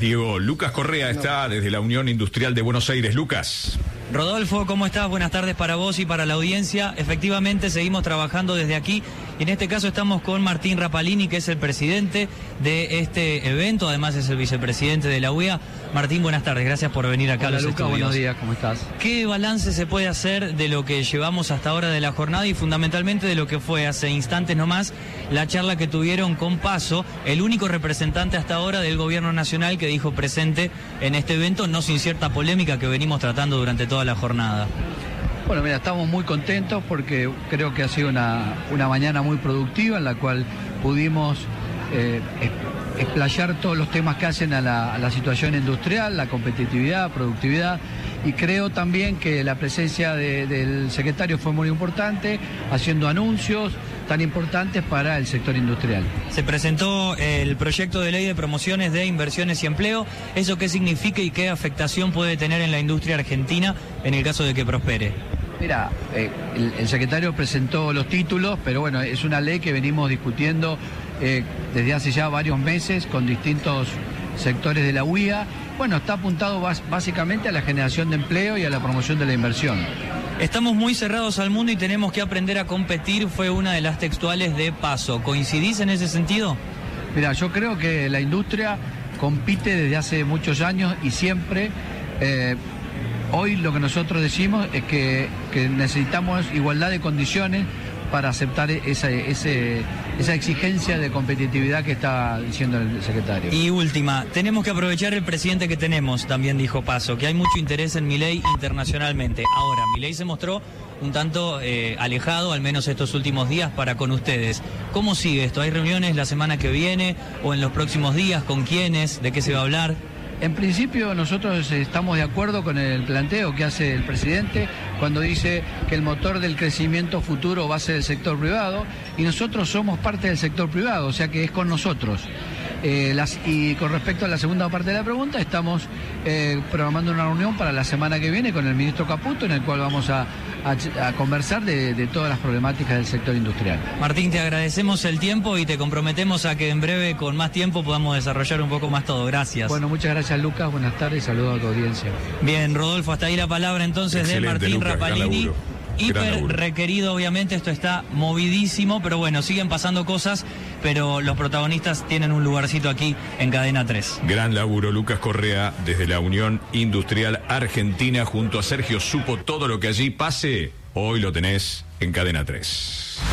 Diego, Lucas Correa está desde la Unión Industrial de Buenos Aires. Lucas. Rodolfo, ¿cómo estás? Buenas tardes para vos y para la audiencia. Efectivamente, seguimos trabajando desde aquí. En este caso estamos con Martín Rapalini, que es el presidente de este evento, además es el vicepresidente de la UIA. Martín, buenas tardes, gracias por venir acá. Hola, a los Lucas, estudios. buenos días, ¿cómo estás? ¿Qué balance se puede hacer de lo que llevamos hasta ahora de la jornada y fundamentalmente de lo que fue hace instantes nomás la charla que tuvieron con Paso, el único representante hasta ahora del gobierno nacional que dijo presente en este evento, no sin cierta polémica que venimos tratando durante toda la jornada? Bueno, mira, estamos muy contentos porque creo que ha sido una mañana muy productiva en la cual pudimos explayar todos los temas que hacen a la situación industrial, la competitividad, productividad, y creo también que la presencia del secretario fue muy importante, haciendo anuncios tan importantes para el sector industrial. Se presentó el proyecto de ley de promociones de inversiones y empleo. ¿Eso qué significa y qué afectación puede tener en la industria argentina en el caso de que prospere? Mira, el secretario presentó los títulos, pero bueno, es una ley que venimos discutiendo desde hace ya varios meses con distintos sectores de la UIA. Bueno, está apuntado básicamente a la generación de empleo y a la promoción de la inversión. Estamos muy cerrados al mundo y tenemos que aprender a competir, fue una de las textuales de Paso. ¿Coincidís en ese sentido? Mira, yo creo que la industria compite desde hace muchos años y siempre. Hoy lo que nosotros decimos es que necesitamos igualdad de condiciones para aceptar esa exigencia de competitividad que está diciendo el secretario. Y última, tenemos que aprovechar el presidente que tenemos, también dijo Paso, que hay mucho interés en Milei internacionalmente. Ahora, Milei se mostró un tanto alejado, al menos estos últimos días, para con ustedes. ¿Cómo sigue esto? ¿Hay reuniones la semana que viene o en los próximos días? ¿Con quiénes? ¿De qué se va a hablar? En principio nosotros estamos de acuerdo con el planteo que hace el presidente cuando dice que el motor del crecimiento futuro va a ser el sector privado y nosotros somos parte del sector privado, o sea que es con nosotros. Y con respecto a la segunda parte de la pregunta, estamos programando una reunión para la semana que viene con el ministro Caputo, en el cual vamos a conversar de todas las problemáticas del sector industrial. Martín, te agradecemos el tiempo y te comprometemos a que en breve, con más tiempo, podamos desarrollar un poco más todo. Gracias. Bueno, muchas gracias, Lucas. Buenas tardes y saludos a tu audiencia. Bien, Rodolfo, hasta ahí la palabra entonces. Excelente, de Martín Lucas, Rapalini. Hiper requerido, obviamente, esto está movidísimo, pero bueno, siguen pasando cosas, pero los protagonistas tienen un lugarcito aquí en Cadena 3. Gran laburo, Lucas Correa, desde la Unión Industrial Argentina, junto a Sergio Supo. Todo lo que allí pase, hoy lo tenés en Cadena 3.